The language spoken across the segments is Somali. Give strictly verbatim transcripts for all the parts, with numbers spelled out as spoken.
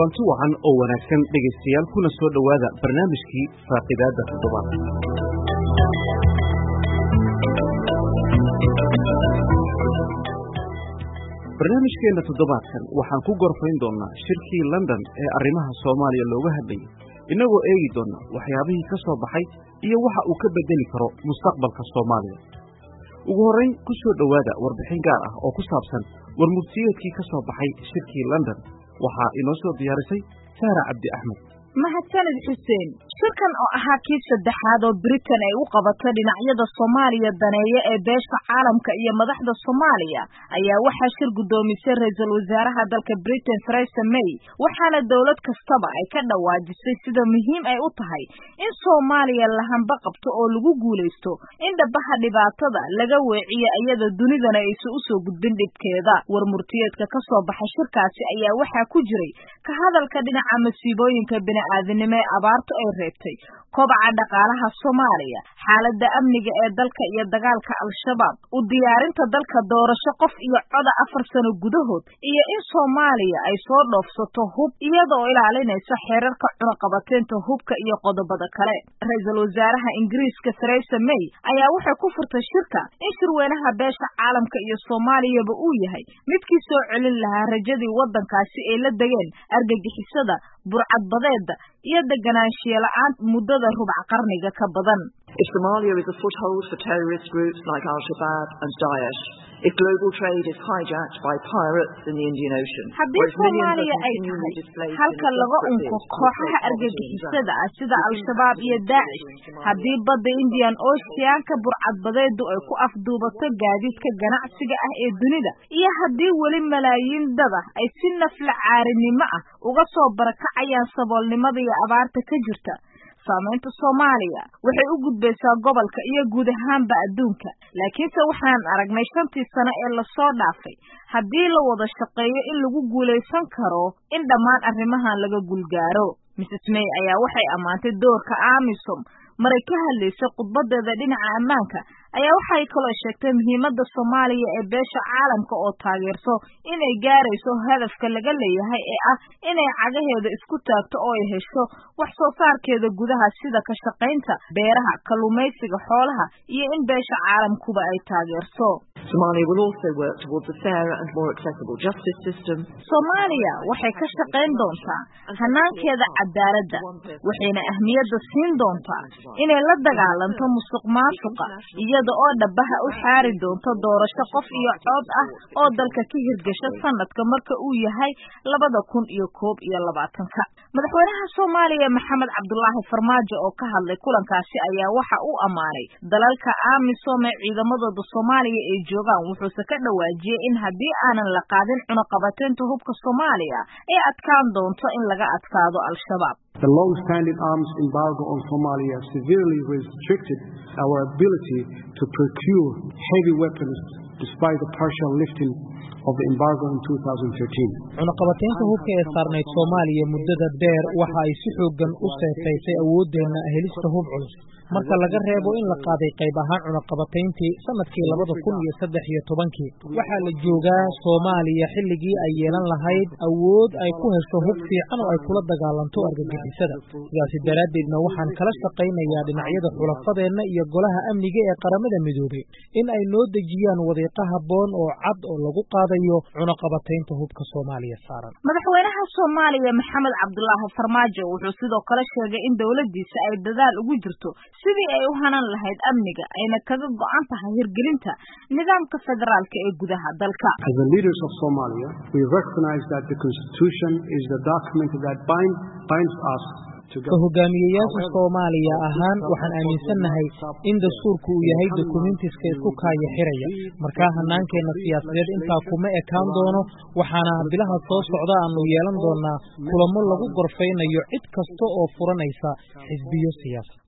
kulanti wacan oo wanaagsan dhegaystayaal kuna soo dhowaada barnaamijkii faaqidaada toddobaadka. barnaamijkeena toddobaadkan waxaan ku gorfayn doonaa shirkii London ee arrimaha Soomaaliya looga hadlayay inagoo eegi doona waxyaabihii ka soo baxay iyo waxa uu ka bedeli karo mustaqbalka Soomaaliya. ugu horreyn ku soo dhowaada warbixin gaar ah oo ku saabsan warmurtiyeedkii ka soo baxay shirkii London waxaa inoo soo diyaarisay Saara Cabdi Axmed. mahadsanid xuseen. shirkan oo ahaa kii saddexaad oo Britain ay u qabatay dhinacyada Soomaaliya daneeya ee beesha caalamka iyo madaxda Soomaaliya ayaa waxaa shir gudoomisay ra'iisul wasaaraha dalka Britain Theresa May waxaana dawlad kastaba ay ka dhawaajisay sida muhiim ay u tahay in Soomaaliya la hanba qabto oo lagu guuleysto in dhabaha dhibaatada laga weeciyo iyada dunidana ay u soo gudbin dhibkeeda. warmurtiyeedka ka soo baxay shirkaasi ayaa waxaa ku jiray ka hadalka dhinaca masiibooyinka bini'aadanimo ee abaartu ay reebtay, kobaca dhaqaalaha Soomaaliya, xaaladda amniga ee dalka iyo dagaalka Al-Shabaab, u diyaarinta dalka doorasho qof iyo coda afar sano gudahood, iyo in Soomaaliya ay soo dhoofsato hub iyadoo ilaalinaysa xeerarka cunaqabateynta hubka iyo qodobada kale. ra'iisul wasaaraha Ingiriiska Theresa May ayaa waxay ku furtay shirka in shirweynaha beesha caalamka iyo Soomaaliyaba uu yahay midkii soo celin lahaa rajadii waddankaasi ay la degeen argagixisada, burcadbadeeda iyo deganaanshiye la'aan muddada rubac qarniga ka badan. If Somalia is a foothold for terrorist groups like Al-Shabaab and Daesh, if global trade is hijacked by pirates in the Indian Ocean, haddii Soomaaliya ay tahay halka laga unko kooxaha argagixisada ah sida Al-Shabaab iyo Daesh, haddii badda Indian Ocean-ka burcadbadeedu ay ku afduubato gaadiidka ganacsiga ah ee dunida, iyo haddii weli malaayiin dad ah ay si nafla caarinimo ah uga soo barakacayaan saboolnimada iyo abaarta ka jirta, saamaynta Soomaaliya waxay u gudbaysaa gobolka iyo guud ahaanba adduunka. laakiinse waxaan aragnay shantii sano ee la soo dhaafay haddii la wada shaqeeyo in lagu guulaysan karo in dhammaan arrimahan laga gulgaaro. Missus May ayaa waxay ammaantay doorka AMISOM maray ka hadlaysay khudbadeeda dhinaca ammaanka ayaa waxay kaloo sheegtay muhiimadda Soomaaliya ee beesha caalamka oo taageerso inay gaarayso hadafka laga leeyahay ee ah inay cagaheeda isku taagto oo ay hesho wax soo saarkeeda gudaha sida ka shaqaynta beeraha, kalluumaysiga, xoolaha iyo in beesha caalamkuba ay taageerso. Somalia will also work towards a fairer and more accessible justice system. Soomaaliya waxay ka shaqayn doontaa hanaankeeda cadaaladda, waxayna ahmiyadda siin doontaa inay la dagaalanto musuqmaasuqa iyada oo dhabaha u xaari doonto doorasho qof iyo cod ah oo dalka ka hirgasha sanadka marka uu yahay labada kun iyo koob iyo labaatanka. madaxweynaha Soomaaliya Maxamed Cabdullaahi Farmaajo oo ka hadlay kulankaasi ayaa waxa uu amaanay dalalka AMISOM ee ciidamadooda Soomaaliya ee joogaan, wuxuuse ka dhawaajiyay in haddii aanan la qaadin cunaqabateynta hubka Soomaaliya ay adkaan doonto in laga adkaado Al-Shabaab. The long-standing arms embargo on Somalia severely restricted our ability to procure heavy weapons despite the partial lifting of the embargo in two thousand thirteen. cunaqabateynta hubka ee saarneyd Soomaaliya muddada dheer waxa ay si xooggan u seetaysay awoodeena helista hub culus marka laga reebo in la qaaday qayb ahaan cunaqabateyntii sanadkii labada kun iyo saddex iyo tobankii. waxaa la joogaa Soomaaliya xilligii ay yeelan lahayd awood ay ku hesho hub fiican oo ay kula dagaalanto argagixisada. sidaasi daraaddeedna waxaan kala shaqaynayaa dhinacyada xulafadeenna iyo golaha amniga ee qaramada midoobay in ay noo dejiyaan wadiiqo habboon oo cad oo lagu qaadayo cunaqabateynta hubka Soomaaliya saaran. madaxweynaha Soomaaliya Maxamed Cabdullaahi Farmaajo wuxuu sidoo kale sheegay in dawladdiisa ay dadaal ugu jirto sidii ay u hanan lahayd amniga ayna kaga go'an tahay hirgelinta nidaamka federaalka ee gudaha dalka. As the leaders of Somalia, we recognize that the Constitution is the document that bind, binds us hogaamiyayaasha Soomaaliya ahaan waxaan aaminsannahay in dastuurku uu yahay dokumentiska isku kaaya xiraya. markaa hanaankeena siyaasadeed intaa kuma ekaan doono, waxaana bilaha soo socda aanu yeelan doonaa kulamo lagu gorfaynayo cid kasta oo furanaysa xisbiyo siyaasad.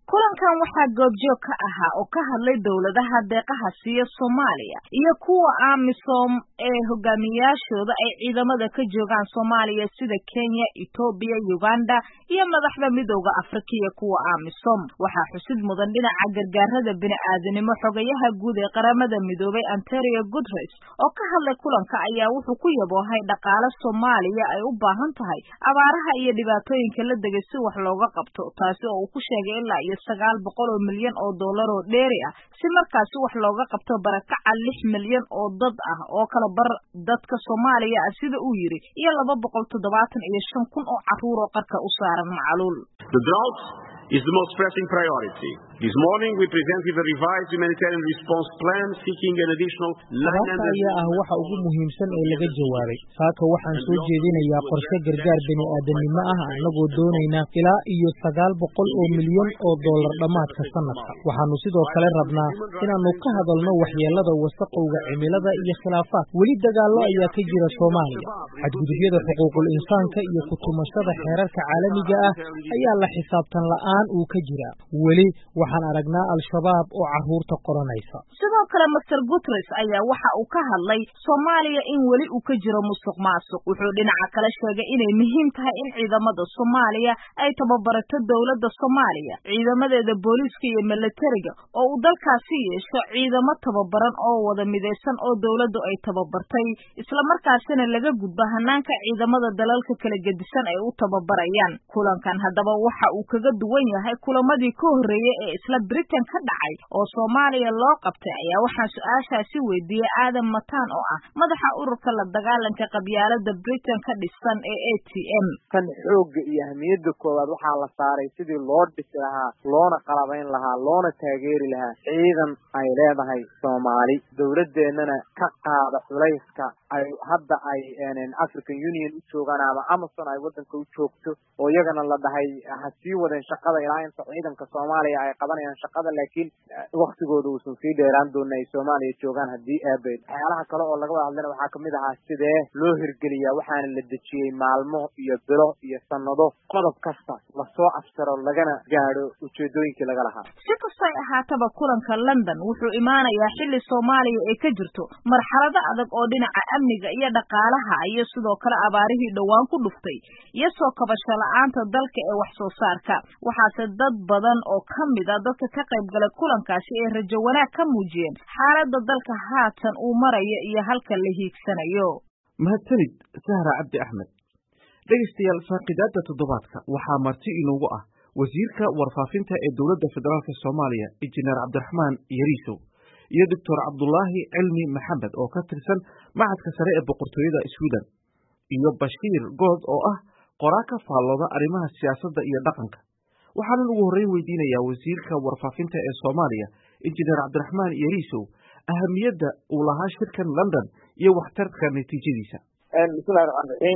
kulankan waxaa goobjoog ka ahaa oo ka hadlay dowladaha deeqaha siiya Soomaaliya iyo kuwa AMISOM ee hogaamiyaashooda ay ciidamada ka joogaan Soomaaliya sida Kenya, Ethiopia, Uganda iyo madaxda midowga Afrika iyo kuwa AMISOM. Waxaa xusid mudan dhinaca gargaarada bini'aadanimo xogayaha guud ee qaramada midoobay Antonio Guterres oo ka hadlay kulanka ayaa wuxuu ku yaboohay dhaqaale Soomaaliya ay u baahan tahay abaaraha iyo dhibaatooyinka la degay si wax looga qabto, taasi oo uu ku sheegay ilaa iyo sagaal boqol oo milyan oo dollar oo dheeri ah si markaasi wax looga qabto barakaca lix milyan oo dad ah oo kala bar dadka Soomaaliya ah sida uu yiri iyo laba boqol toddobaatan iyo shan kun oo caruur oo qarka u saaran macaluul. The drought is the most pressing priority. This morning we presented a revised humanitarian response plan seeking an additional nine hundred ayaa ah waxa ugu muhiimsan ee laga jawaabay. Saaka waxaan soo jeedinayaa qorshe gargaar bini'aadanimo ah anagoo doonayna ilaa iyo sagaal boqol oo milyan oo dollar dhamaadka sanadka. Waxaanu sidoo kale rabnaa inaanu ka hadalno waxyeelada wasaqowga cimilada iyo khilaafaad. Weli dagaallo ayaa ka jira Soomaaliya. Xadgudubyada xuquuqul insaanka iyo ku tumashada xeerarka caalamiga ah ayaa la xisaabtan la'aan uu ka jira. Weli waxaan aragnaa al-shabaab oo caruurta qoranaysa. Sidoo kale Mister Guterres ayaa waxa uu ka hadlay Soomaaliya in weli uu ka jiro musuqmaasuq. Wuxuu dhinaca kale sheegay inay muhiim tahay in ciidamada Soomaaliya ay tababarato dawladda Soomaaliya, ciidamadeeda booliiska iyo militariga oo uu dalkaasi yeesho ciidamo tababaran oo wada midaysan oo dawladdu ay tababartay, isla markaasina laga gudbo hanaanka ciidamada dalalka kala gedisan ay u tababarayaan. Kulankan haddaba waxa uu kaga duwan yahay kulamadii ka horreeyay ee isla Britain ka dhacay oo Soomaaliya loo qabtay ayaa waxaan su'aashaasi weydiiyay Adam Matan oo ah madaxa ururka la dagaalanka qabyaalada Britain ka dhisan ee A T M. Kan xoogga iyo ahmiyadda koowaad waxaa la saaray sidii loo dhisi lahaa, loona qalabayn lahaa, loona taageeri lahaa ciidan ay leedahay Soomaali, dawladeennana ka qaada culayska ay hadda ay African Union u joogaan ama Amazon ay wadanka u joogto oo iyagana la dhahay ha sii wadeen shaqada ilaa inta ciidanka Soomaaliya ay qabanayaan shaqada, laakiin waqtigooda uusan sii dheeraan doonin ay Soomaaliya joogaan haddii aabeed. waxyaalaha kale oo laga wada hadlayna waxaa kamid ahaa sidee loo hirgeliyaa waxaana la dejiyey maalmo iyo bilo iyo sanado qodob kasta lasoo afsaro lagana gaadho ujeedooyinkii laga lahaa. Si kastay ahaataba kulanka London wuxuu imaanayaa xilli Soomaaliya ay ka jirto marxalado adag oo dhinaca amniga iyo dhaqaalaha iyo sidoo kale abaarihii dhawaan ku dhuftay iyo soo kabasho la'aanta dalka ee wax soo saarka. waxaase dad badan oo kamid ah dadka ka qayb galay kulankaasi ee rajo wanaag ka muujiyeen xaaladda dalka haatan uu marayo iyo halka la hiigsanayo. mahadsanid Sahra Cabdi Axmed. dhegeystayaal faaqidaada toddobaadka waxaa marti inoogu ah wasiirka warfaafinta ee dowladda federaalka Soomaaliya Injineer Cabdiraxmaan Yariisow iyo Doctor Cabdullaahi Cilmi Maxamed oo ka tirsan Macadka Sare ee Boqortooyada Sweden iyo Bashiir Good oo ah qoraa ka faallooda arrimaha siyaasadda iyo dhaqanka. waxaan ugu horreyn weydiinayaa wasiirka warfaafinta ee Soomaaliya Injineer Cabdiraxmaan Yariisow ahamiyadda uu lahaa shirkan London iyo waxtarka natiijadiisa. bismillahi rahmaani rahiim.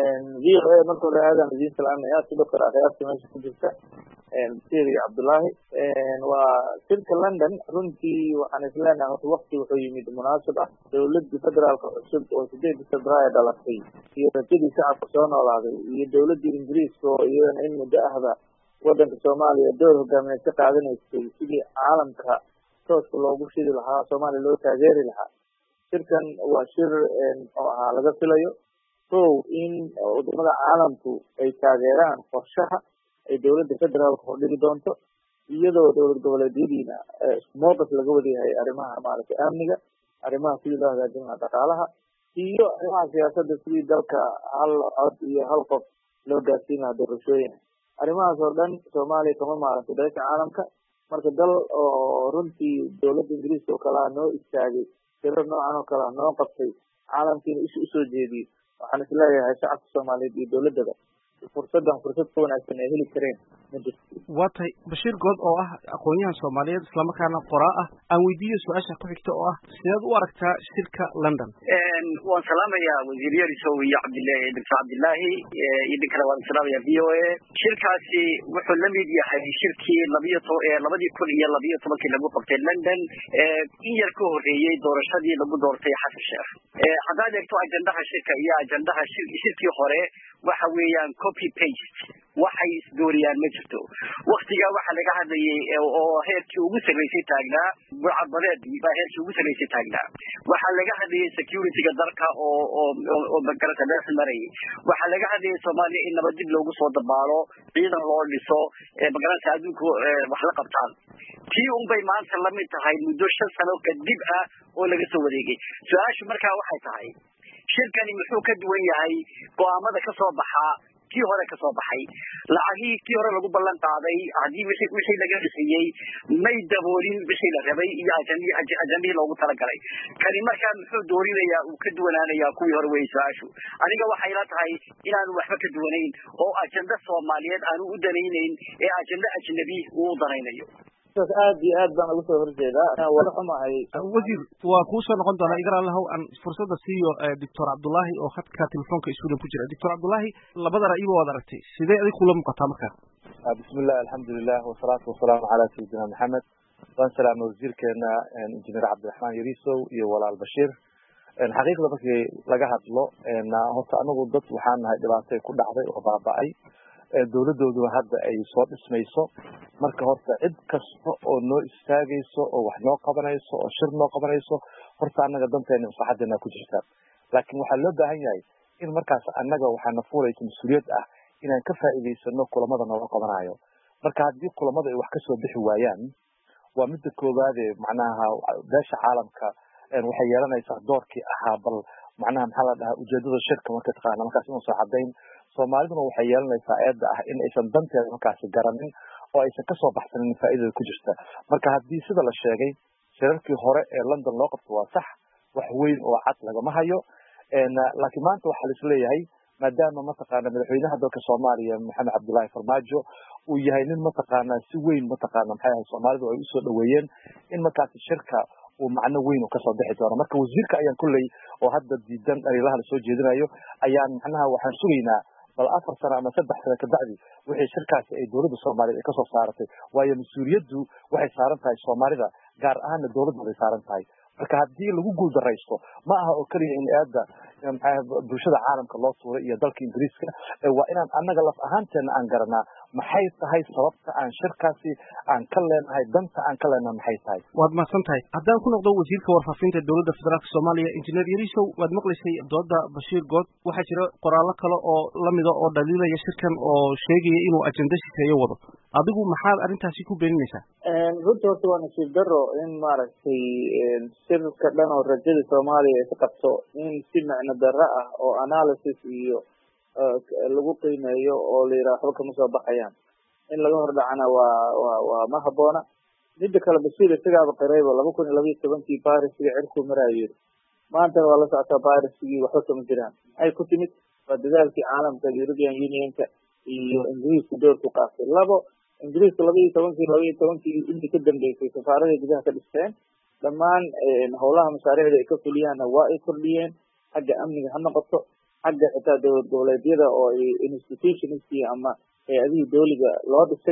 v o a marka hore aadan idiin salaamayaa sidoo kale akhyaarta meesha ku jirta Bashiir iyo Cabdullaahi. waa shirka London runtii waxaan isleenahay horta waqti wuxuu yimid munaasab ah. dowladda federaalka cusub oo sideed Febraayo dhalatay iyo rajadii shacabka soo noolaaday iyo dowladda Ingiriiska oo iyadana in muddo ahba wadanka Soomaaliya door hogaamineed ka qaadanaysay sidii caalamka tooska loogu shidi lahaa, Soomaaliya loo taageeri lahaa. shirkan waa shir oo ahaa laga filayo kow in wadamada caalamku ay taageeraan qorshaha ay dowladda federaalka u dhigi doonto, iyadoo dowlad goboleedyadiina isku mowqif laga wadayahay arrimaha maaragtay amniga, arrimaha sidii loo hagaajin lahaa dhaqaalaha iyo arrimaha siyaasadda sidii dalka hal cod iyo hal qof loo gaarsiin lahaa doorashooyin. arrimahaas oo dhan Soomaaliya kama maaragtay dalka caalamka. marka dal oo runtii dowladda Ingiriiska oo kale noo istaagay shirar noocan oo kale noo qabtay caalamkiina isu usoo jeediyey, waxaan isleeyahay shacabka Soomaaliyeed iyo dowladaba fursadan fursad ka wanaagsan ay heli kareen ma jirto. waa tahay Bashiir Good oo ah aqoonyahan Soomaaliyeed islamarkaana qoraa ah aan weydiiyo su-aasha ku xigta oo ah sideed u aragtaa shirka London? waan salaamayaa wasiir Yariisow iyo Cabdillaahi Doctor Cabdillaahi iyo dinkana waan salaamayaa v o a. shirkaasi wuxuu la mid yahay shirkii labadii kun iyo labiyo tobankii lagu qabtay London in yar ka horreeyay doorashadii lagu doortay Xasan Sheekh. haddaad eegto ajandaha shirka iyo ajandaha shirkii hore waxa weeyaan copy paste waxay isdooriyaan ma jirto waqtigaa waxa laga hadlayay oo heerkii ugu sarreysay taagnaa burcadbadeedii baa heerkii ugu sarreysay taagnaa waxaa laga hadlayay security-ga dalka oo oo oo magarata dhex marayay waxaa laga hadlayay Soomaaliya in nabad dib loogu soo dabaalo ciidan loo dhiso magarata adduunku wax la qabtaan tii un bay maanta la mid tahay muddo shan sano kadib ah oo laga soo wareegay su-aashu markaa waxay tahay shirkani muxuu ka duwan yahay go'aamada ka soo baxa kii hore ka soo baxay lacagii kii hore lagu ballan qaaday hadii wixii wixii laga dhisayay may daboolin wixii la rabay iyo ajandii ajandii loogu talagalay kani markaa muxuu doorinayaa uu ka duwanaanayaa kuwii hore way su-aashu aniga waxay la tahay inaanu waxba ka duwanayn oo ajanda Soomaaliyeed aanu u danaynayn ee ajanda ajnabi uu danaynayo aad iyo aad baan ugu soo horjeedaa wada xumahay wasiir waa ku soo noqon doona igar allahow aan fursada siiyo doctor Cabdullaahi oo khadka telefoonka Sweden ku jira doctor Cabdullaahi labada ra'yiba wada aragtay sidee adiga kula muuqataa markaa bismillah alxamdulilah wasalaatu wasalaamu calaa sayyidina maxamed waan salaamay wasiirkeena injineer cabdiraxmaan yariisow iyo walaal bashiir xaqiiqda markii laga hadlo horta anagu dad waxaan nahay dhibaatay ku dhacday oo baaba'ay dawladoodu hadda ay soo dhismayso marka horta cid kasta oo noo istaagayso oo wax noo qabanayso oo shir noo qabanayso horta annaga danteena maslaxadeena ku jirta laakiin waxaa loo baahan yahay in markaas annaga waxaa na fuulaysa mas-uuliyad ah inaan ka faa'iidaysano kulamada nooga qabanayo marka haddii kulamada ay wax kasoo bixi waayaan waa midda koowaade macnaha beesha caalamka waxay yeelanaysaa doorkii ahaa bal macnaha maxaa la dhahaa ujeedada shirka marka taqaana markaas inuusan caddayn soomaaliduna waxay yeelanaysaa eedda ah in aysan danteeda markaasi garanin oo aysan kasoo baxsanin faa'iidada ku jirta marka haddii sida la sheegay shirarkii hore ee London loo qabto waa sax wax weyn oo cad lagama hayo laakiin maanta waxaa la isleeyahay maadaama mataqaana madaxweynaha dalka Soomaaliya Maxamed Cabdullaahi Farmaajo uu yahay nin mataqaana si weyn mataqaana maxay ahayd Soomaalidu ay usoo dhaweeyeen in markaasi shirka uu macno weyn oo kasoo bixi doono marka wasiirka ayaan kulley oo hadda diidan arilaha la soo jeedinayo ayaan macnaha waxaan sugaynaa bal afar sano ama saddex sano kabacdi wixii shirkaasi ay dowladda Soomaaliyeed ay kasoo saaratay waayo mas-uuliyaddu waxay saaran tahay Soomaalida gaar ahaana dowladda ay saaran tahay marka haddii lagu guuldaraysto ma aha oo kaliya in eedda bulshada caalamka loo tuuray iyo dalka Ingiriiska waa inaan annaga laf ahaanteena aan garanaa maxay tahay sababta aan shirkaasi aan ka leenahay danta aan ka leenahay maxay tahay waad mahadsan tahay haddaan ku noqdo wasiirka warfaafinta dowladda federaalka Soomaaliya injineer Yariisow waad maqlaysay dooda Bashiir Good waxaa jira qoraallo kale oo lamida oo dhaliilaya shirkan oo sheegaya inuu ajanda shisheeye wado adigu maxaad arrintaasi ku beeninaysaa runta horta waa nasiib daro in maaragtay shirka dhan oo rajada Soomaaliya ay ka qabto in si macno darro ah oo analysis iyo lagu qiimeeyo oo la yiraahdo waxba kama soo baxayaan in laga hor dhacana waa waa waa ma habboona midda kale Bashiir isagaaba qirayba laba kun iyo laba iyo tobankii Paris-ga cirku maraayo maanta waa la socotaa Paris-gii waxba kama jiraan ay ku timid waa dadaalkii caalamka European Union-ka iyo Ingiriiska doorku qaatay labo Ingiriiska laba iyo tobankii laba iyo tobankii intii ka dambeysay safaarada gudaha ka dhisteen dhammaan howlaha mashaariicda ay ka fuliyaanna waa ay kordhiyeen xagga amniga ha noqoto xagga xitaa dowlad goboleedyada oo institutionskii ama hay-adihii dowliga loo dhisay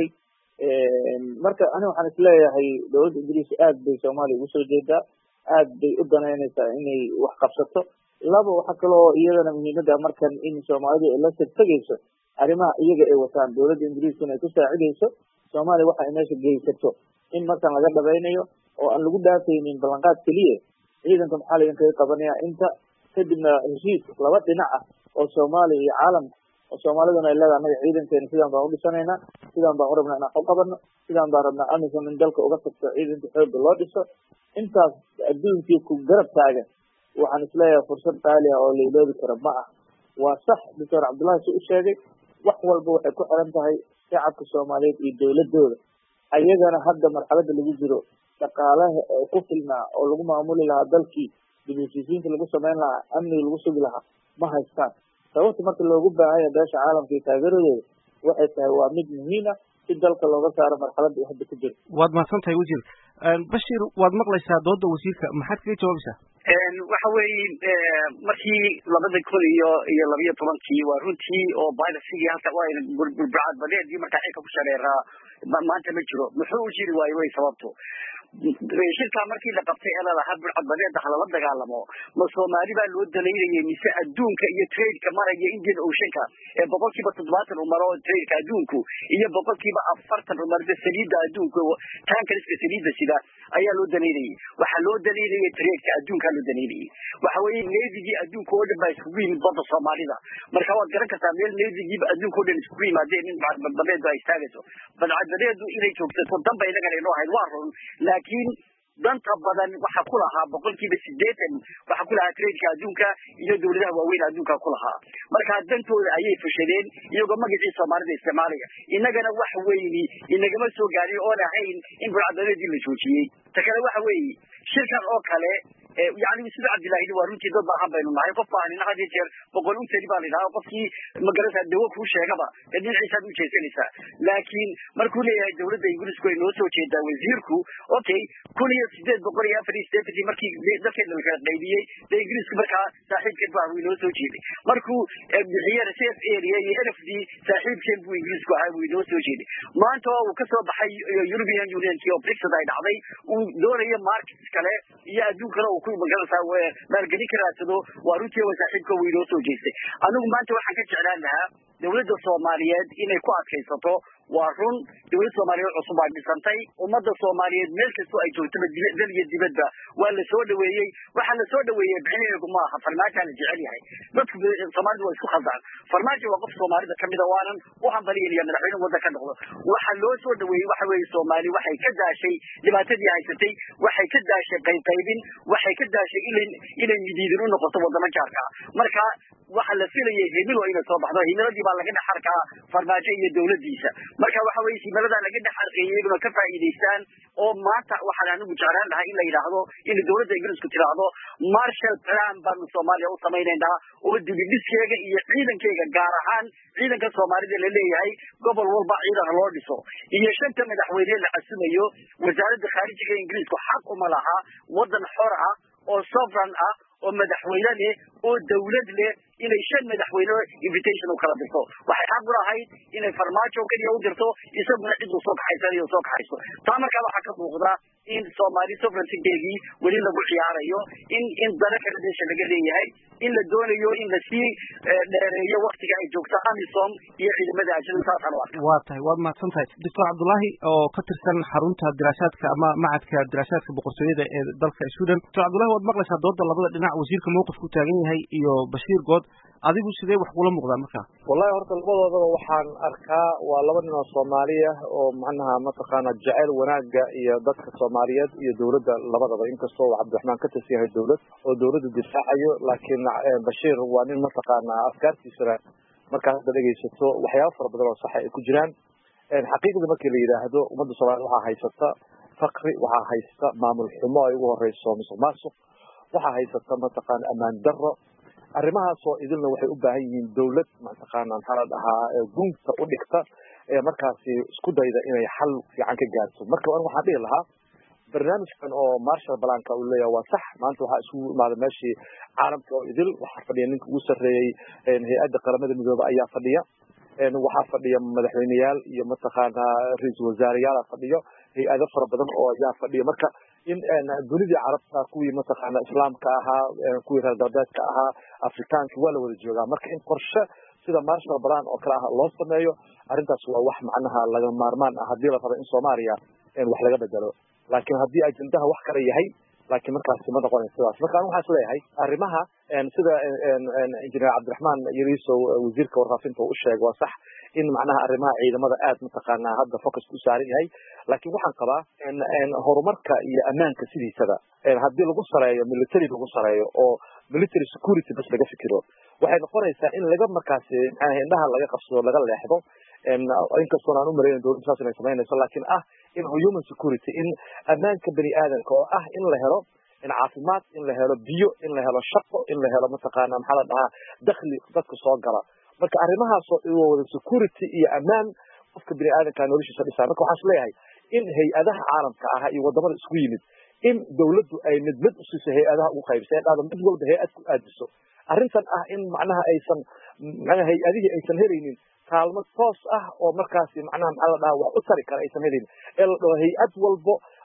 marka aniga waxaan isleeyahay dowladda Ingiriis aad bay Soomaaliya ugu soo jeedaa aad bay u danaynaysaa inay wax qabsato labo waxa kaloo iyadana muhiimada markan in Soomaalidu ay la sirtagayso arrimaha iyaga ay wataan dowladda Ingiriiskuna ay ku saacidayso Soomaaliya waxa ay meesha geysato in markan laga dhabaynayo oo aan lagu dhaafaynin ballanqaad keliya ciidanka maxaa laga qabanaya inta kadibna heshiis laba dhinac ah oo Soomaaliya iyo caalamka oo Soomaaliduna ay leedahay anaga ciidankeena sidaan baan u dhisanaynaa sidaan baan u rabnaa inaan u qabano sidaan baan rabnaa amisom in dalka uga tagto ciidanka xoogga loo dhiso intaas adduunkii ku garab taagan waxaan isleeyahay fursad qaali ah oo la iloobi karo ma ah waa sax doctor Cabdullaahi si u sheegay wax walba waxay ku xiran tahay shacabka Soomaaliyeed iyo dowladooda ayagana hadda marxaladda lagu jiro dhaqaalaha ku filnaa oo lagu maamuli lahaa dalkii dib u heshiisiinta lagu samayn lahaa amniga lagu sugi lahaa ma haystaan sababta marka loogu baahan yahay beesha caalamka iyo taageeradooda waxay tahay waa mid muhiim ah si dalka looga saaro marxaladda hadda ku jiro waad mahadsan tahay wasiir Bashiir waad maqlaysaa dooda wasiirka maxaad kaga jawaabaysaa waxa weeye markii labada kun iyo iyo laba iyo tobankii waa runtii oo Paris-gii halka waa burburcad badeedii markaa xilka ku shareeraa maanta ma jiro muxuu u jiri waayay way sababto shirka markii la qabtay ee la lahaa burcadbadeeda halala dagaalamo ma Soomaali baa loo daleeyay mise adduunka iyo trade-ka maraya Indian Ocean-ka ee boqolkiiba toddobaatan u maro trade-ka adduunku iyo boqolkiiba afartan u marada saliidda adduunka tankariska saliidda sida ayaa loo daleeyay waxa loo daleeyay trade-ka adduunka loo daleeyay waxa weeye navy adduunka oo dhan baa isku yimid badda Soomaalida marka waad garan kartaa meel navy adduunka oo dhan isku yimaadeen in burcadbadeedu ay istaagato burcadbadeedu inay joogto danba inaga inoo ahayd waa run laakiin danta badan waxa ku lahaa boqolkiiba siddeetan waxa ku lahaa trade-ka adduunka iyo dawladaha waaweyn adduunka ku lahaa marka dantooda ayay fushadeen iyagoo magacii Soomaalida isticmaalaya inagana wax weyni inagama soo gaarin oo ahayn in burcadbadeedii la joojiyay ta kale waxa weeye shirkan oo kale يعني سيد عبد الله waa runtii dad baahan baynu nahay qof baan inaga jeer boqol u tiri baan ilaa qofkii magarasa dawo ku sheegaba dadin ciisad u jeesanaysa laakiin markuu leeyahay dawladda Ingiriisku ay noo soo jeedaa wasiirku okay kun iyo siddeed boqol iyo afar iyo siddeetan markii dadka la qaybiyay ee Ingiriisku markaa saaxiibkeed baa uu noo soo jeeday markuu bixiyay safe area iyo N F D saaxiibkeed buu Ingiriisku ahaa uu noo soo jeeday maanta uu ka soo baxay European Union kii oo Brexit ay dhacday uu doonayo market kale iyo adduunka oo magarasa waa margeli karaasado waa runtii waa saaxiibka weynoo soo jeestay anigu maanta waxaan ka jeclaan lahaa dawladda Soomaaliyeed inay ku adkaysato waa run dawladda Soomaaliyeed cusub ay dhisantay ummadda Soomaaliyeed meel kasta ay joogto dal iyo dibadba waa la soo dhaweeyay waxa la soo dhaweeyay bixinayo ma aha farmaajo la jecel yahay dadku Soomaalidu waa isku khaldaan farmaajo waa qof Soomaalida kamid ah waanan u hambaliyay madaxweynaha waddanka noqdo waxa loo soo dhaweeyay waxa weeye Soomaali waxay ka daashay dhibaatadii haysatay waxay ka daashay qaybqaybin waxay ka daashay inay inay midiidin u noqoto wadamo gaarka marka waxa la filayay himilo inay soo baxdo himiladii baa laga dhaxarkaa farmaajo iyo dawladdiisa marka waxa weeye himilada laga dhaxarqeeyay inuu ka faa'iideystaan oo maanta waxaan anigu jeclaan lahaa in la yiraahdo in dawladda Ingiriisku tiraahdo Marshall Plan baan Soomaaliya u sameeynaa oo dibidhiskeega iyo ciidankeega gaar ahaan ciidanka Soomaalida la leeyahay gobol walba ciidan loo dhiso iyo shanta madaxweyne la casumayo wasaaradda khaarijiga Ingiriisku xaq uma laha wadan xor ah oo sovereign ah oo madaxweyne leh oo dawlad leh inay shan madaxweyne invitation u kala dirto waxay xaq u lahayd inay farmaajo kaliya u dirto isaguna cid uu soo kaxaysanayo soo kaxayso taa markaa waxaa ka muuqda in Soomaali sovereignty-geegii weli lagu ciyaarayo in in dana kala deesha laga leeyahay in la doonayo in la sii dheereeyo waqtiga ay joogto AMISOM iyo ciidamada ajnabiga taasaan u arkaa waa tahay waad mahadsan tahay doctor Cabdullaahi oo ka tirsan xarunta diraasaadka ama macadka diraasaadka boqortooyada ee dalka Sweden doctor Cabdullaahi waad maqlaysaa dooda labada dhinac wasiirka mowqifku taagan yahay iyo Bashiir Good adigu sidee wax kula muuqdaa markaa wallahi horta labadoodaba waxaan arkaa waa laba nin oo Soomaali ah oo macnaha mataqaana jacayl wanaaga iyo dadka Soomaaliyeed iyo dawladda labadaba inkastoo Cabdiraxmaan ka tirsan yahay dawlad oo dawladda difaacayo laakiin Bashiir waa nin mataqaana afkaartiisa marka hadda dhageysato waxyaabo fara badan oo sax ay ku jiraan xaqiiqda markii la yiraahdo ummadda Soomaaliyeed waxa haysata faqri waxa haysta maamul xumo ay ugu horeyso musuqmaasuq waxa haysata mataqaana amaan darro arrimahaas oo idilna waxay u baahan yihiin dawlad mataqaana maxaa la dhahaa gunta u dhigta ee markaasi isku dayda inay xal fiican ka gaarto marka waxaan dhihi lahaa barnaamijkan oo Marshall Plan-ka uu leeyahay waa sax maanta waxa isugu imaaday meeshii caalamka oo idil waxa fadhiya ninka ugu sarreeyay hay'adda qaramada midoobay ayaa fadhiya waxa fadhiya madaxweynayaal iyo mataqaana ra'iisul wasaareyaal fadhiyo hay'ado fara badan oo ayaa fadhiya marka in dunida carabta kuwii mataqaana islaamka ahaa kuwii reer galbeedka ahaa afrikaanka waa la wada joogaa marka in qorshe sida Marshall Plan oo kale ah loo sameeyo arrintaas waa wax macnaha laga maarmaan ah hadii la rabo in Soomaaliya wax laga bedelo laakiin hadii ajendaha wax kale yahay laakiin markaas ma noqonayso sidaas marka waxaan isleeyahay arrimaha sida injineer Cabdiraxmaan Yariisow wasiirka warfaafinta uu sheegay waa sax in macnaha arrimaha ciidamada aad mataqaana hadda focus ku saaran yahay laakiin waxaan qabaa in horumarka iyo amaanka sidiisaba hadii lagu sareeyo military lagu sareeyo oo military security bas laga fikiro waxay noqonaysaa in laga markaas indhaha laga qabsado laga leexdo inkastoo aan u maleeyo dowladda saas inay sameynayso laakiin ah in human security in amaanka bani aadamka oo ah in la helo in caafimaad in la helo biyo in la helo shaqo in la helo mataqaana maxaa la dhahaa dakhli dadka soo gala marka arrimahaas oo wada security iyo amaan qofka bani aadamka noloshiisa dhisaa marka waxaan isleeyahay in hay-adaha caalamka ah iyo wadamada isku yimid in dawladdu ay mid mid u siiso hay-adaha ugu qaybisay dhaada mid walba hay-ad ku aadiso arrintan ah in macnaha aysan macnaha hay-adihii aysan helaynin kaalmo toos ah oo markaasi macnaha maxaa la dhahaa wax u tari kara aysan helaynin ee la dhaho hay-ad walbo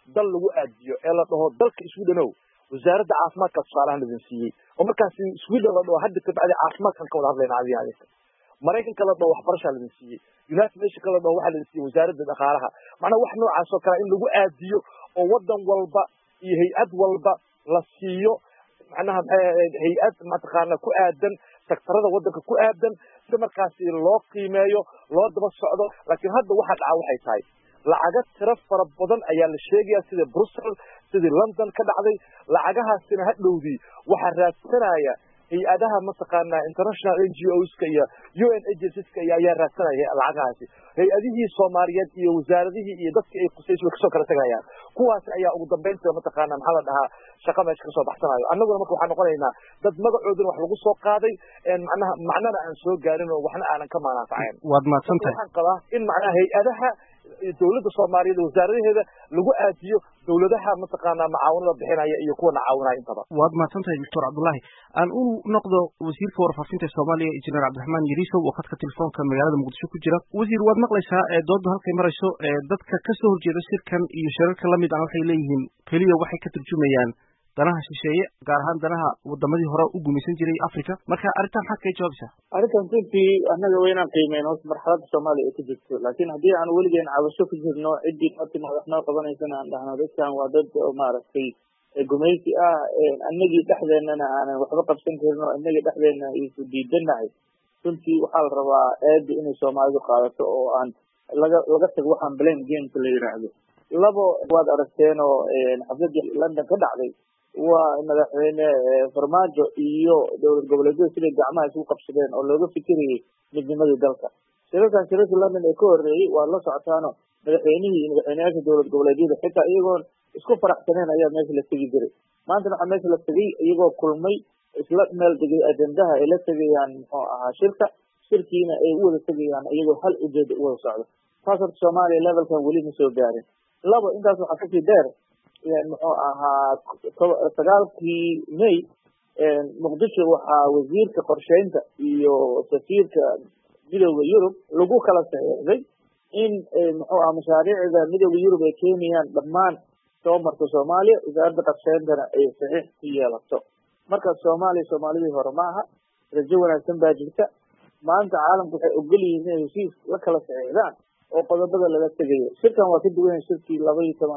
dal lagu aadiyo ee la dhaho dalka Sweden wasaaradda caafimaadka tusaalahan idin siiyey oo markaas Sweden la dhaho hadda kabacdi caafimaadkan ka wada hadlayna adiga Mareykanka la dhaho waxbarasho la siiyey United Nations la dhaho waxa la siiyey wasaaradda dhaqaalaha macna wax noocaas oo kale in lagu aadiyo oo wadan walba iyo hay'ad walba la siiyo macnaha hay'ad mataqaana ku aadan sektarada wadanka ku aadan si markaas loo qiimeeyo loo daba socdo laakiin hadda waxa dhaca waxay tahay lacaga tiro fara badan ayaa la sheegayaa sida Brussels sida London ka dhacday lacagahaasina hadhowdii waxa raadsanaya hay'adaha mataqaana international N G Os ka iyo U N agencies ka ayaa raadsanaya lacagahaasi hay'adihii Soomaaliyeed iyo wasaaradihii iyo dadka ay qusayso ka soo kala tagayaan kuwaas ayaa ugu dambeyntii mataqaana maxaa la dhahaa shaqo meesha ka soo baxsanayo annaguna marka waxaan noqonaynaa dad magacooduna wax lagu soo qaaday in macnaha macnana aan soo gaarin oo waxna aanan ka maanafacayn waad maadsantahay waxaan qabaa in macnaha hay'adaha dawladda Soomaaliyeed wasaaradaheeda lagu aadiyo dawladaha mataqaana macaawinada bixinaya iyo kuwa caawinaya intaba waad maadsantahay Doctor Cabdullaahi aan u noqdo wasiirka warfaafinta Soomaaliya Injineer Cabdiraxmaan Yariisow oo khadka telefoonka magaalada Muqdisho ku jira wasiir waad maqlaysaa ee doodda halkay marayso ee dadka ka soo horjeeda shirkan iyo shirarka la mid ah waxay leeyihiin kaliya waxay ka turjumayaan danaha shisheeye gaar ahaan danaha wadamadii hore u gumaysan jiray Afrika marka arintan maxaad ka jawaabtaa arintan runtii annaga weynaan qiimeeyno marxaladda Soomaaliya ay ku jirto laakiin haddii aan weligeen cabasho ku jirno ciddii markii wax noo qabanaysana aan dhahno dadkan waa dad oo maaragtay gumaysi ah annagii dhexdeennana aanan waxba qabsan karin oo annagii dhexdeenna isu diidanahay runtii waxaa la rabaa aad inay Soomaalidu qaadato oo aan laga laga tago waxaan blame game la yiraahdo labo waad aragteen oo xafladii London ka dhacday waa madaxweyne farmaajo iyo dowlad goboleedyada sida gacmaha isku qabsadeen oo looga fikirayay midnimada dalka shirarkan shirarka London ee ka horreeyay waa la socotaano madaxweynihii iyo madaxweynaha dowlad goboleedyada xitaa iyagoo isku faraxsaneen ayaa meesha la tegi jiray maanta waxa meesha la tegay iyagoo kulmay isla meel degay ajendaha ay la tegayaan muxuu ahaa shirka shirkiina ay u wada tegayaan iyagoo hal ujeedo u wada socdo taas horta Soomaaliya levelkan weli ma soo gaarin labo intaas waxaa kasii dheer muxuu ahaa sagaalkii May Muqdisho waxaa wasiirka qorsheynta iyo safiirka midowga Yurub lagu kala saxiixday in muxuu ahaa mashaariicda midowga Yurub ay keenayaan dhammaan soo marto Soomaaliya wasaaradda qorsheyntana ay saxiix ku yeelato marka Soomaaliya Soomaalidii hore ma aha rajo wanaagsan baa jirta maanta caalamku waxay ogol yihiin inay heshiis la kala saxiixdaan oo qodobada laga tegayo shirkan waa ka duwan shirkii laba iyo toban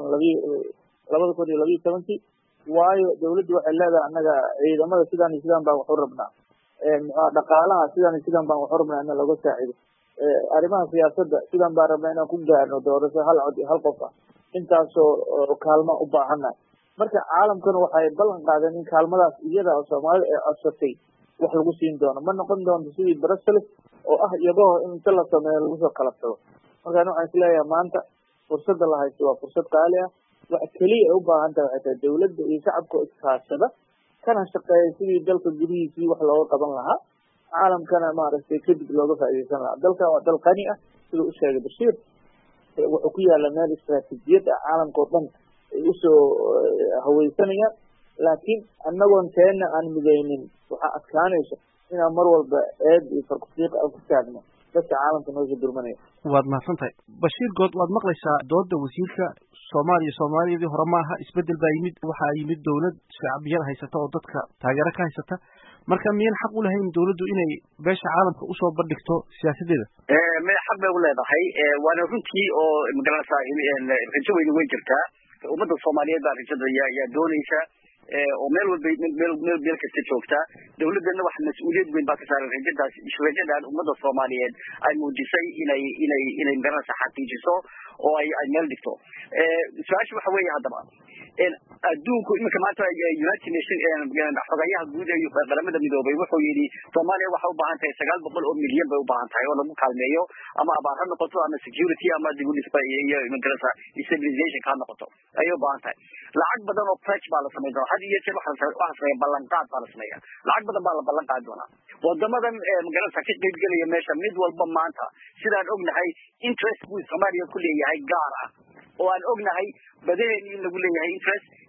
labada kun iyo laba iyo tobankii waayo dawladdu waxay leedahay annaga ciidamada sidaan iyo sidaan baan wax u rabnaa dhaqaalaha sidaan iyo sidaan baan wax u rabnaa in laga saacido arrimaha siyaasadda sidaan baan rabnaa inaan ku gaarno doorasho hal cod iyo hal qof ah intaasoo kaalmo u baahannahay marka caalamkana waxay ballan qaadeen in kaalmadaas iyada oo Soomaalida ay codsatay wax lagu siin doono ma noqon doonto sidii Brussels oo ah iyadoo in inta la sameeyo lagu soo kala tago marka waxaan isleeyahay maanta fursadda la haysto waa fursad qaali ah wax kaliya u baahan tahay waxay tahay dawladda iyo shacabka iskaashada kana shaqeeya sidii dalka gudihiisii wax looga qaban lahaa caalamkana maaragtay kadib looga faa'iideysan lahaa dalka waa dal qani ah sida uu sheegay Bashiir wuxuu ku yaala meel istiraatiijiyad ah caalamka oo dhan ay usoo haweysanayaan laakiin annagoon teena aan midaynin waxaa adkaanaysa inaan mar walba eed iyo farkufiiqa aan ku taagno dadka caalamka noo soo durmanaya waad mahadsantahay Bashiir good waad maqlaysaa doodda wasiirka Soomaaliya Soomaaliyadii hore ma aha isbedel baa yimid waxaa yimid dawlad shacbiyad haysata oo dadka taageero ka haysata marka miyaan xaq u lahayn dawladdu inay beesha caalamka u soo bandhigto siyaasadeeda ee ma xaq bay u leedahay waana runtii oo magaranaysaa rajo weyn way jirtaa ummadda Soomaaliyeed baa rajada yaa doonaysa oo meel walba meel meel meel kasta joogta dawladana wax mas'uuliyad weyn baa ka saaran rajadaas ishrajadan ummadda Soomaaliyeed ay muujisay inay inay inay garanaysa xaqiijiso oo ay ay meel dhigto ee su'aashu waxa weeye hadaba in adduunku imika maanta United Nations ee xogayaha guud ee qaramada midoobay wuxuu yiri Soomaaliya waxa u baahan tahay sagaal boqol oo milyan bay u baahan tahay oo lagu kaalmeeyo ama abaar ha noqoto ama security ama dib u dhisba iyo madrasa civilization ka noqoto ay u baahan tahay lacag badan oo pledge baa la sameeyaa had iyo jeer waxa waxa ballan qaad baa la sameeyaa lacag badan baa la ballan qaad doonaa wadamadan madrasa ka qayb galaya meesha mid walba maanta sidaan ognahay interest buu Soomaaliya ku leeyahay gaar ah oo aan ognahay badeen in lagu leeyahay interest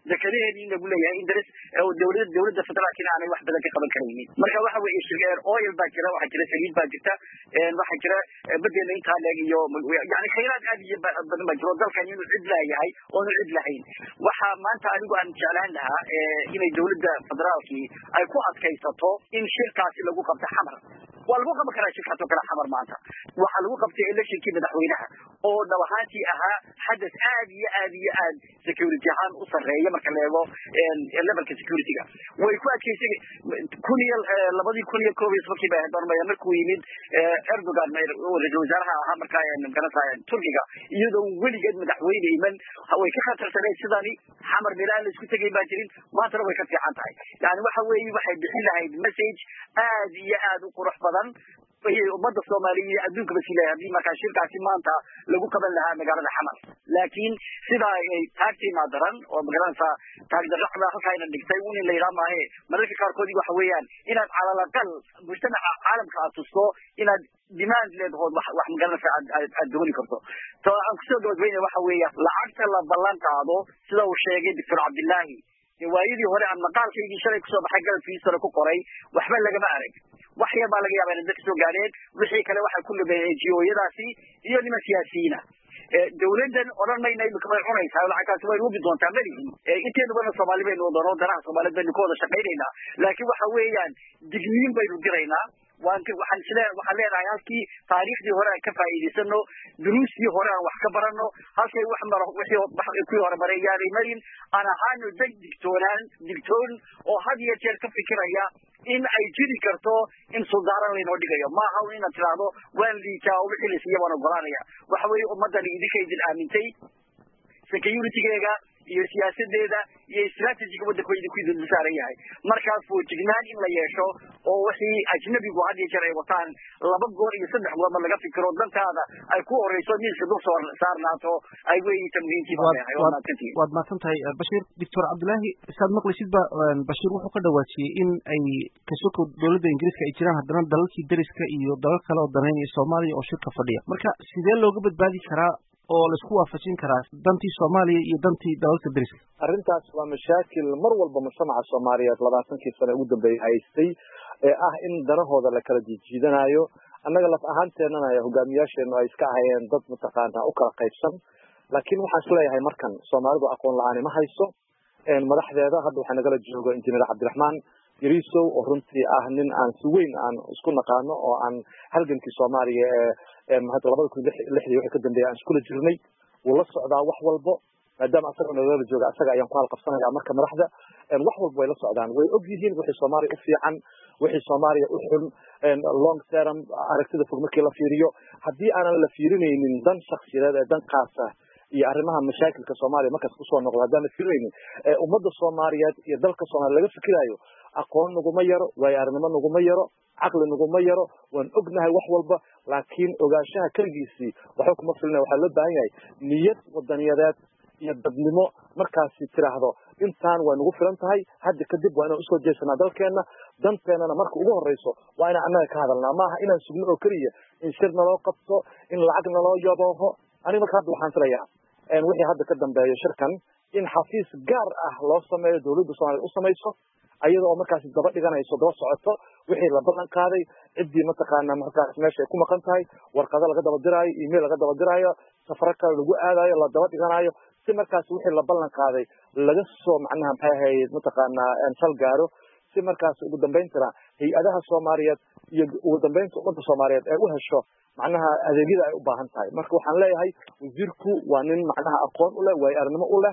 dekadaheedii lagu leeyahay interest oo dawladda dawladda federaalkina aanay wax badan ka qaban karaynin marka waxa weeye shirkad oil baa jira waxa jira saliid baa jirta waxa jira badeena inta leeg iyo yani khayraad aad iyo badan baa jiro dalkan inuu cid leeyahay oo inuu cid lahayn waxa maanta anigu aan jeclaan lahaa inay dawladda federaalki ay ku adkaysato in shirkaasi lagu qabto xamar waa lagu qaban karaa shirkaas oo kale xamar maanta waxa lagu qabtay electionkii madaxweynaha oo dhawaantii ahaa xadas aad iyo aad iyo aad security ahaan u sareeya marka la eego levelka security-ga way ku adkaysay kun iyo labadii kun iyo koob iyo tobankii bay doormaya markuu yimid Erdogan ra'iisul wasaaraha ahaa markaa garanaya Turkiga iyadoo weligeed madaxweyne iman way ka khatartaneed sidani xamar meelaha la isku tagay baa jirin maanta way ka fiican tahay yani waxa weeye waxay bixin lahayd message aad iyo aad u qurux badan ummadda Soomaaliyeed adduunka basiilay hadii markaa shirkaasi maanta lagu qaban lahaa magaalada Xamar laakiin sida ay taagtii maadaran oo magaalada taagda raxda halka ay dhigtay in la yiraahdo mararka qaar koodi waxa weeyaan inaad calal aqal mujtamaca caalamka aad tusto inaad demand leedahay wax wax magaalada aad dooni karto to aan ku soo gabagabeyna waxa weeyaan lacagta la ballan qaado sida uu sheegay Doctor Abdullahi waayidii hore aan maqaalkaygii shalay ku soo baxay galabkiisa ku qoray waxba laga ma arag wax yar baa laga yaabaa in dadka soo gaareen wixii kale waxa ku lubeeyay N G O-yadaasi iyo niman siyaasiyiin ee dawladdan oran mayna imika way cunaysaa lacagtaasi way ugu doontaa malihin inteedu badan Soomaali baynu doono danaha Soomaaliyeed baynu ku wada shaqaynaynaa laakiin waxa weeyaan digniin baynu diraynaa waan waxaan isleeyahay waxaan leenahay halkii taariikhdii hore aan ka faa'iideysano duruustii hore aan wax ka barano halkay wax maro wixii ku hore bareeyay marin ana ahaanu digtoonaan digtoon oo had iyo jeer ka fikiraya in ay jiri karto in suldaaran leeno dhigayo ma aha in aad tiraahdo waan liitaa oo wixii la siiyay waan ogolaanaya waxa weeye ummaddan idinka idin aamintay security-geega iyo siyaasadeeda iyo strategy-ga waddanka way ku idin saaran yahay markaas oo jignaan in la yeesho oo wixii ajnabigu had iyo jeer ay wataan laba goor iyo saddex goor ma laga fikiro dantaada ay ku horeyso miiska dul soo saarnaato ay weeyii tamriintii baa leeyahay waad maasan tahay Bashir Doctor Abdullahi saad maqlishid ba Bashir wuxuu ka dhawaajiyay in ay ka soo dawladda Ingiriiska ay jiraan haddana dalalkii dariska iyo dalal kale oo daneynaya Soomaaliya oo shirka fadhiya marka sidee looga badbaadi karaa oo la isku waafajin karaa dantii Soomaaliya iyo dantii dalalka dariska arrintaas waa mashaakil mar walba mujtamaca Soomaaliyeed labaatankii sano ugu dambeeyay haystay ee ah in darahooda la kala jiidanayo annaga laf ahaanteena ay hogaamiyaasheenu ay iska ahayeen dad mutaqaana u kala qaybsan laakiin waxaan isleeyahay markan Soomaalidu aqoon la'aan ma hayso een madaxdeeda hadda waxa nagala joogo injineer Cabdiraxmaan Yariisow oo runtii ah nin aan si weyn aan isku naqaano oo aan halgankii Soomaaliya ee mahad labada kun iyo lixdii wixii ka dambeeyay aan isku la jirnay wala socdaa wax walba maadaama asaga nagala jooga asaga ayaan ku halqabsanayaa marka madaxda een wax walba way la socdaan way og yihiin wixii Soomaaliya u fiican wixii Soomaaliya u xun een long term aragtida fog markii la fiiriyo hadii aanan la fiirinaynin dan shakhsiyeed ee dan qaas ah iyo arrimaha mashaakilka Soomaaliya markaas ku soo noqdo hadaan la fiirinaynin ee ummadda Soomaaliyeed iyo dalka Soomaaliya laga fikirayo aqoon naguma yaro way arnimo naguma yaro aqli naguma yaro waan ognahay wax walba laakiin ogaanshaha kaligiisii waxa kuma filnaa waxa loo baahan yahay niyad wadaniyadeed iyo dadnimo markaas tiraahdo intaan way nagu filan tahay hadda kadib waa inaan usoo jeesanaa dalkeena danteena marka ugu horeyso waa inaan annaga ka hadalnaa maaha inaan sugno oo kaliya in shirna loo qabto in lacagna loo yabooho aniga marka hadda waxaan filayaa in wixii hadda ka dambeeyo shirkan in xafiis gaar ah loo sameeyo dawladda Soomaaliya u sameeyso ayadoo markaas daba dhiganayso daba socoto wixii la ballan qaaday cidii mataqaana markaas meesha ay ku maqan tahay warqado laga daba diraayo email laga daba diraayo safarka lagu aadayo la daba dhiganayo si markaas wixii la ballan qaaday laga soo macnaha maxay ahayd mataqaana aan sal gaaro si markaas ugu dambeyntina hay'adaha Soomaaliyeed iyo ugu dambeynta ummadda Soomaaliyeed ay u hesho macnaha adeegyada ay u baahan tahay marka waxaan leeyahay wasiirku waa nin macnaha aqoon u leh way arnimo u leh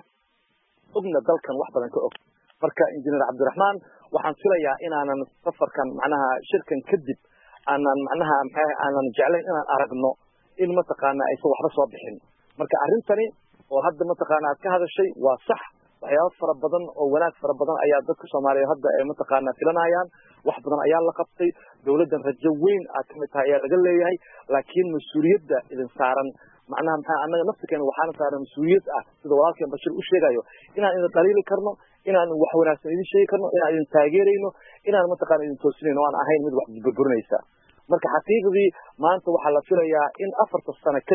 ogna dalkan wax badan ka og marka injineer Cabdiraxmaan waxaan filayaa inaanan safarkan macnaha shirkan kadib aanan macnaha maxay aanan jeclayn inaan aragno in mataqaana ay soo waxba soo bixin marka arrintani oo hadda mataqaana aad ka hadashay waa sax waxyaabo fara badan oo wanaag fara badan ayaa dadka Soomaaliyeed hadda ay mataqaana filanayaan wax badan ayaa la qabtay dawladdan rajo weyn aad ka mid tahay ayaa laga leeyahay laakiin mas'uuliyadda idin saaran macnaha maxaa annaga naftigeena waxaan saaran mas'uuliyad ah sida walaalkeen Bashir u sheegayo inaan idin dhaliili karno inaan wax wanaagsan idin sheegi karno inaan idin taageerayno inaan mataqaana idin toosinayno aan ahayn mid wax burburinaysa marka xaqiiqdii maanta waxaa la filayaa in afarta sano kadib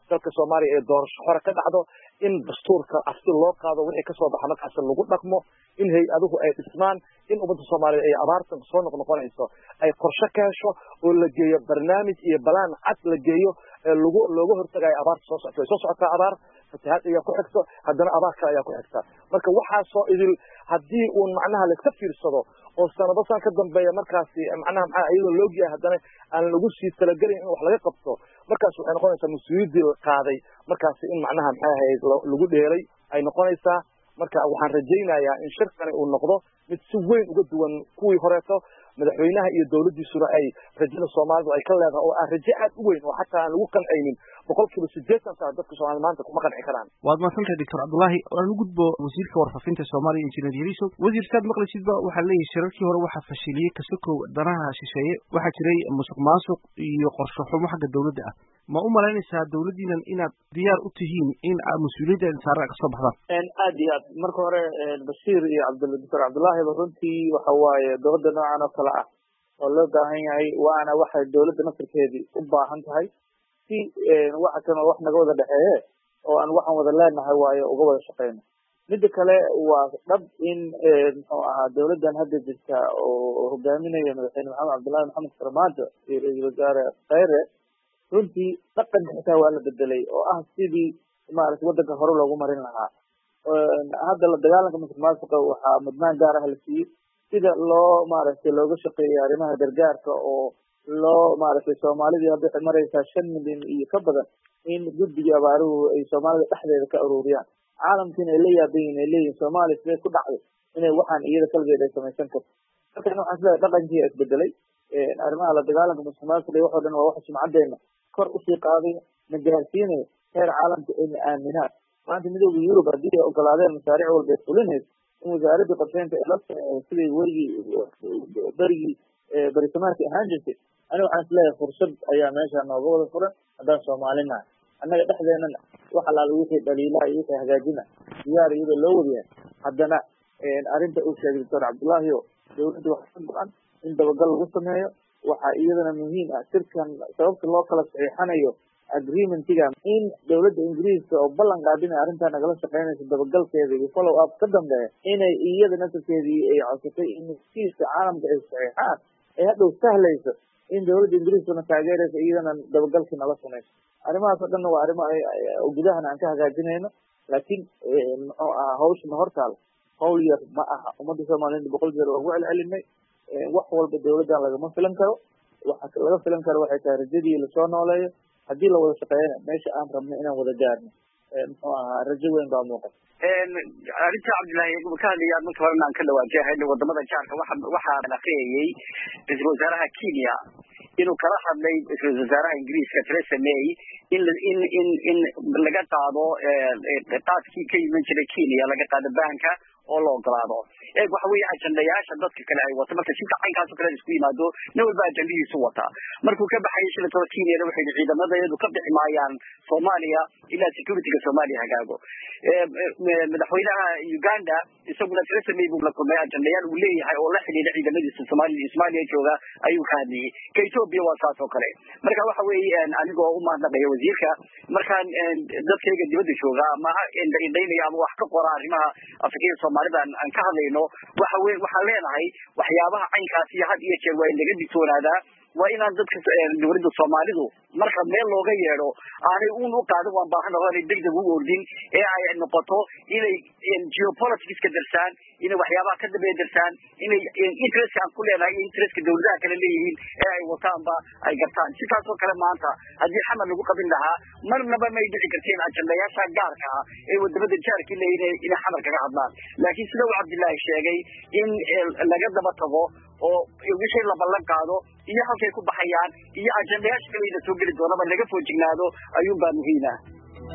dalka soomaaliya ee doorasho hore ka dhacdo in dastuurka afti loo qaado wixii kasoo baxa markaas lagu dhaqmo in hay-aduhu ay dhismaan in ummadda soomaaliya ay abaartan soo noqnoqonayso ay qorshe ka hesho oo la geeyo barnaamij iyo balaan cad la geeyo lagu looga hortagayo abaarta soo socota way soo socotaa abaar fatahaad ayaa ku xigto haddana abaar kale ayaa ku xigta marka waxaasoo idil haddii uun macnaha la iska fiirsado oo sanado san ka dambeeya markaasi macnaha maxaa iyadoo loogiyahay haddana aan lagu sii talagelin in wax laga qabto markaas waxay noqonaysaa mas-uuliyaddii la qaaday markaasi in macnaha maxay ahayd lagu dheelay ay noqonaysaa marka waxaan rajaynayaa in shirkani uu noqdo mid si weyn uga duwan kuwii horeeto madaxweynaha iyo dawladdiisuna ay rajada soomaalidu ay ka leedahay oo ah rajo aad u weyn oo xataa aan lagu qancaynin boqolkiiba sideetan saa dadka soomaalida maanta kuma qanci karaan waad mahadsantahay doctor cabdullaahi aan u gudbo wasiirka warfaafinta soomaaliya injineer yariisow wasiir saad maqleysidba waxaa leeyahay shirarkii hore waxaa fashiliyey kasokow danaha shisheeye waxaa jiray musuq maasuq iyo qorshe xumo xagga dawladda ah ma u malaynaysaa dawladdiinan inaad diyaar u tihiin in mas-uuliyadda saara kasoo baxdaan aad iyo aad marka hore bashiir iyo cabd doctor cabdullaahiba runtii waxa waaye dowladda noocan oo kale ah oo loo baahan yahay waana waxay dawladda nasirkeedii u baahan tahay si waxa kan wax naga wada dhexeeye oo aan waxaan wada leenahay waayo uga wada shaqeyno midda kale waa dhab in muxuu ahaa dawladdan hadda jirta oo hogaaminaya madaxweyne maxamed cabdullaahi maxamed farmaajo iyo ra-iisul wasaare kheyre runtii dhaqanka xitaa waa la bedelay oo ah sidii maaragtay waddanka hore loogu marin lahaa hadda la dagaalanka musuq maasuqa waxaa mudnaan gaar ah la siiyey sida loo maaragtay looga shaqeeyay arrimaha gargaarka oo loo maaragtay soomaalidii hadda waxay maraysaa shan milyan iyo ka badan in guddiga abaaruhu ay soomaalida dhexdeeda ka ururiyaan caalamkiina ay la yaabayin ay leeyihin soomaaliya sidee ku dhacday inay waxaan iyada kaligeed ay samaysan karto markan waxaan isleeyahay dhaqankii isbedelay arrimaha la dagaalanka musuq maasuqa iyo waxoo dhan waa waxa sumcadeena kor usii qaaday na gaarsiinaya heer caalamka ayna aaminaan maanta midooda yurub haddii ay ogolaadeen masaariic walba ay fulinayso in wasaaradda qorsheynta ay la siday werigii berigii berisamaadkii ahaan jirtay aniga waxaan isleeyahay fursad ayaa meesha nooga wada furan haddaan soomaalinahay annaga dhexdeenana wax alaala wixii dhaliilaha iyo wixii hagaajina diyaar iyadoo loo wadayahay haddana arrinta uu sheegay doctor cabdullaahi o dawladda waxa ka go-an in dabagal lagu sameeyo waxaa iyadana muhiim ah sirkan sababta loo kala saxiixanayo agreementiga in dawladda ingiriiska oo ballan qaadinay arrintaa nagala shaqeynaysa dabagalkeeda iyo follow up ka dambeeya inay iyada nasarkeedii ay codsatay in heshiiska caalamka ay saxiixaan ay hadhow sahlayso in dawladda ingiriiskana taageeraysa iyadana dabagalkii nala samayso arrimahaas oo dhanna waa arrimo gudahana aan ka hagaajinayno laakiin muxuu ahaa hawshana hortaal hawl yar ma aha ummadda soomaaliyed boqol jeer waa ugu celcelinay wax walba dawladdan lagama filan karo waxa laga filan karo waxay tahay rajadii lasoo nooleeyo haddii la wada shaqeeyana meesha aan rabno inaan wada gaarno muxuu ahaa rajo weyn baa muuqata arrinta cabdullaahi ka hadlaya marka horena aan ka dhawaajiyahay wadamada jaarka waxa waxaa naqeeyey ra-iisul wasaaraha Kenya inuu kala hadlay ra-iisul wasaaraha Ingiriiska Theresa May in in in in laga qaado qaadkii ka iman jiray Kenya laga qaado banka oo la ogolaado ee waxa weeye ajandayaasha dadka kale ay wato marka shirka caynkaas oo kale isku yimaado nin walba ajandihiisu wata markuu ka baxay shirka Kenya waxay ciidamadeedu ka bixi maayaan Soomaaliya ilaa security-ga Soomaaliya hagaago madaxweynaha Uganda isaguna Theresa May buu la kulmay ajandayaal uu leeyahay oo la xidhiidha ciidamadiisa Soomaaliya Soomaaliya jooga ayuu ka hadlayay ka Ethiopia waa saas oo kale marka waxa weeye anigoo u mahadnaqayo wasiirka markaan dadkayga dibadda jooga ama indhaynaya ama wax ka qora arrimaha Afrika Soomaalida aan ka hadlayno waxa weeye waxaan leenahay waxyaabaha caynkaas iyo had iyo jeer waa in laga digtoonaada waa inaan dadka dowladda Soomaalidu marka meel looga yeedho aanay uun u qaadan waan baahan oo ay degdeg u ordin ee ay noqoto inay geopolitics ka darsaan inay waxyaabaha ka dambeeya darsaan inay interest aan ku leenahay interest dawladaha kale leeyihiin ee ay wataanba ay gartaan sidaas oo kale maanta haddii xamal lagu qabin lahaa marnaba may dhici karteen ajandayaasha gaarka ah ee wadamada jaarka leeyihiin inay xamal kaga hadlaan laakiin sida uu Cabdullaahi sheegay in laga daba tago oo wixii la ballan qaado iyo halkay ku baxayaan iyo ajandayaasha kale ee soo geli doona laga foojignaado ayuu baa muhiim ah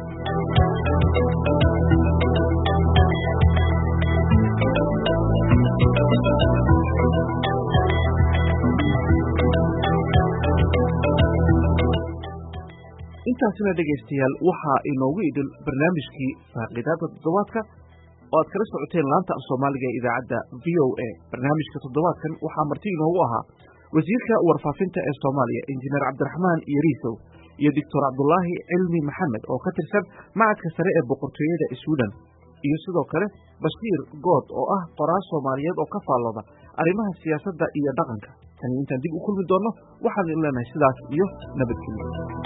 intaasina dhegaystayaal waxaa inoogu idil barnaamijkii faaqidaada toddobaadka oo aad kala socoteen laanta af Soomaaliga ee idaacadda V O A barnaamijka toddobaadkan waxaa marti inoogu ahaa wasiirka warfaafinta ee Soomaaliya injineer Cabdiraxmaan Yariisow iyo doctor cabdulaahi cilmi maxamed oo ka tirsan macadka sare ee boqortooyada Sweden, iyo sidoo kale Bashiir Good oo ah qoraal Soomaaliyeed oo ka faallooda arrimaha siyaasadda iyo dhaqanka. Tan intaan dib u kulmi doono waxaan ilaahay sidaas iyo nabadgelyo.